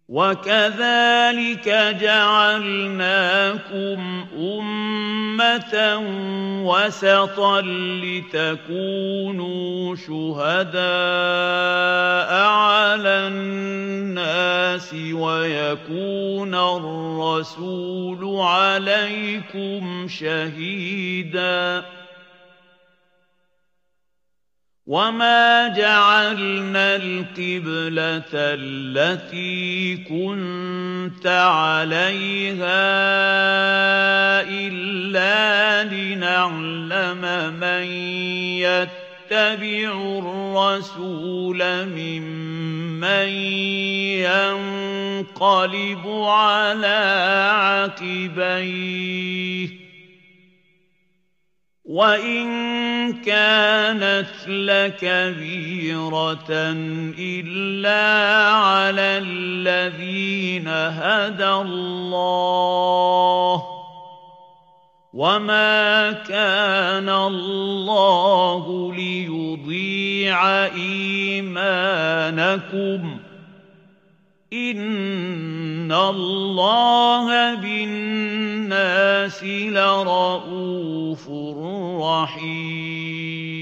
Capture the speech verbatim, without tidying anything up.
وَكَذَلِكَ جَعَلْنَاكُمْ أُمَّةً وَسَطًا لِتَكُونُوا شُهَدَاءَ عَلَى النَّاسِ وَيَكُونَ الرَّسُولُ عَلَيْكُمْ شَهِيدًا. وَمَا جَعَلْنَا الْقِبْلَةَ الَّتِي كُنتَ عَلَيْهَا إِلَّا لِنَعْلَمَ مَن يَتَّبِعُ الرَّسُولَ مِمَّن يَنقَلِبُ عَلَىٰ عَقِبَيْهِ، وَإِن كَانَتْ لَكَبِيرَةً إِلَّا عَلَى الَّذِينَ هَدَى اللَّهُ ۗ وَمَا كَانَ اللَّهُ لِيُضِيعَ إِيمَانَكُمْ ۚ إِنَّ اللَّهَ بِالنَّاسِ لَرَءُوفٌ رَّحِيمٌ.